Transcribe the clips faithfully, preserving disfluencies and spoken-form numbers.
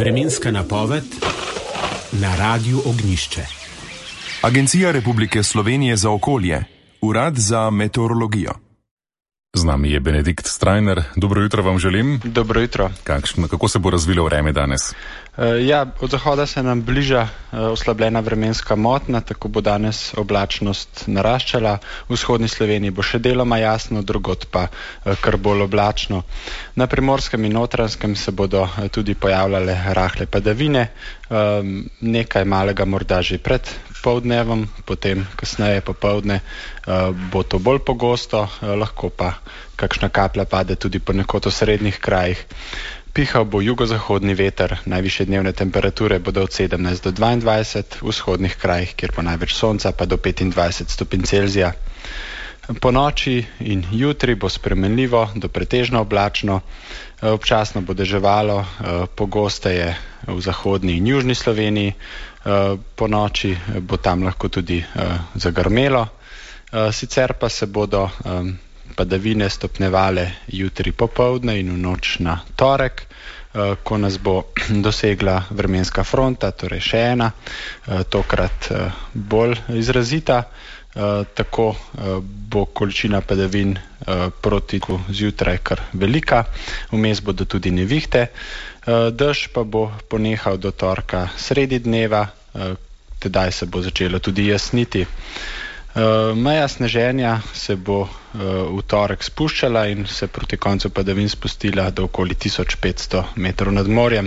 Vremenska napoved na Radiu Ognjišče. Agencija Republike Slovenije za okolje, Urad za meteorologijo. Z nami je Benedikt Strajnar. Dobro jutro vam želim. Dobro jutro. Kakšno, kako se bo razvilo vreme danes? Uh, ja, od zahoda se nam bliža uh, oslabljena vremenska motnja, tako bo danes oblačnost naraščala. V vzhodni Sloveniji bo še deloma jasno, drugod pa uh, kar bolj oblačno. Na Primorskem in Notranjskem se bodo uh, tudi pojavljale rahle padavine, um, nekaj malega morda že pred poldnevom, potem kasneje popoldne uh, bo to bolj pogosto, uh, lahko pa kakšna kaplja pade tudi ponekod v srednjih krajih. Pihal bo jugozahodni veter, najvišje dnevne temperature bodo od sedemnajst do dvaindvajset, v vzhodnih krajih, kjer bo največ sonca, pa do petindvajset stopinj Celzija. Po noči in jutri bo spremenljivo do pretežno oblačno, občasno bo deževalo, pogosteje v zahodni in južni Sloveniji, po noči bo tam lahko tudi zagrmelo, sicer pa se bodo padavine stopnevale jutri popoldne in v noč na torek, ko nas bo dosegla vremenska fronta, torej še ena, tokrat bolj izrazita. Tako bo količina padavin proti zjutraj kar velika, vmes bodo tudi nevihte. Dež pa bo ponehal do torka sredi dneva, tedaj se bo začelo tudi jasniti. Uh, meja sneženja se bo uh, v torek spuščala in se proti koncu padavin spustila do okoli tisoč petsto metrov nad morjem.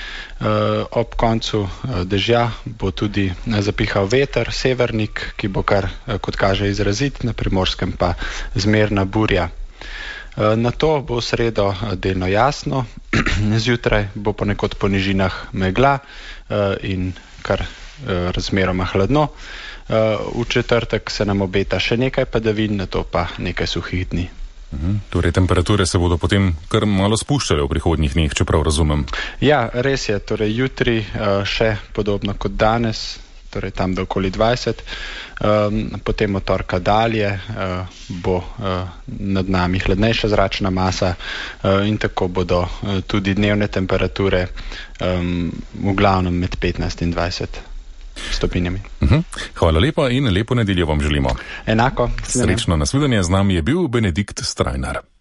Uh, ob koncu uh, dežja bo tudi uh, zapihal veter, severnik, ki bo kar, uh, kot kaže, izrazit, na Primorskem pa zmerna burja. Uh, na to bo v sredo uh, delno jasno, zjutraj bo ponekod po nižinah megla uh, in kar uh, razmeroma hladno. Uh, v četrtek se nam obeta še nekaj padavin, na to pa nekaj suhih dni. Uhum. Torej, temperature se bodo potem kar malo spuščale v prihodnjih dneh, če prav razumem. Ja, res je. Torej, jutri uh, še podobno kot danes, torej tam do okoli dvajset, um, potem od torka dalje uh, bo uh, nad nami hladnejša zračna masa uh, in tako bodo uh, tudi dnevne temperature um, v glavnem med petnajst in dvajset stopinjami. Uhum. Hvala lepa in lepo nedeljo vam želimo. Enako. Srečno nasvidenje, z nami je bil Benedikt Strajnar.